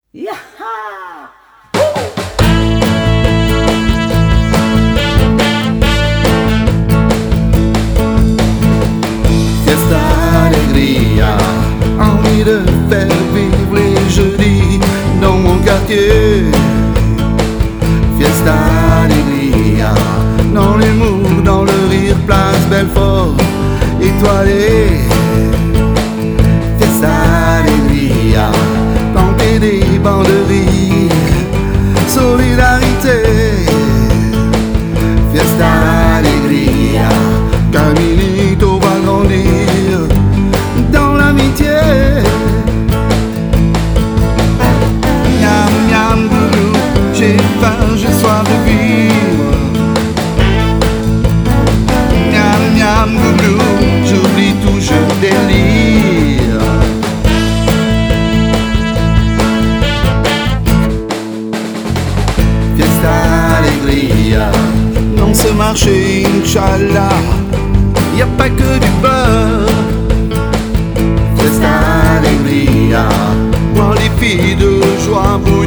Yaha! Fiesta alegria, envie de faire vivre les jeudis dans mon quartier. Fiesta alegria, dans l'humour, dans le rire, place Belfort, étoilée. Fiesta alegria, planter des bancs de rire, solidarité. Fiesta alegria, Camilito va grandir dans l'amitié. Miam miam boulou, j'ai faim, j'ai soif de vivre. Miam miam boulou, j'oublie tout, je délire. Fiesta alegria, dans ce marché, Inch'Allah, y a pas que du beurre. Fiesta alegria, voir les filles de joie.